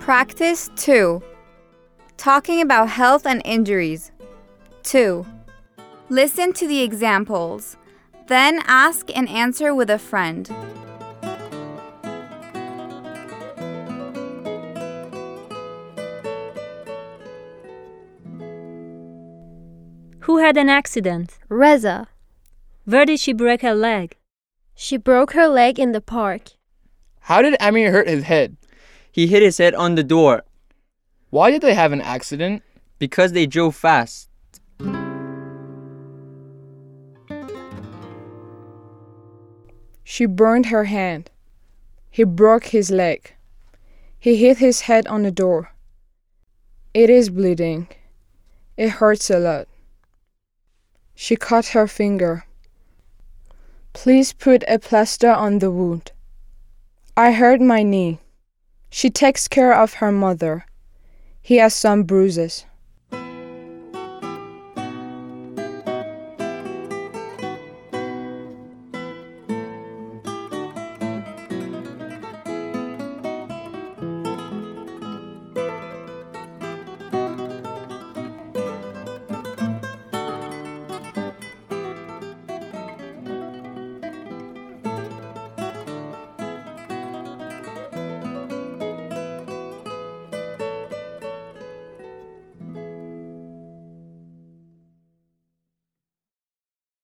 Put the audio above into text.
Practice 2. Talking about health and injuries. 2. Listen to the examples. Then ask and answer with a friend. Who had an accident? Reza. Where did she break her leg? She broke her leg in the park. How did Amir hurt his head? He hit his head on the door. Why did they have an accident? Because they drove fast. She burned her hand. He broke his leg. He hit his head on the door. It is bleeding. It hurts a lot. She cut her finger. Please put a plaster on the wound. I hurt my knee. She takes care of her mother. He has some bruises.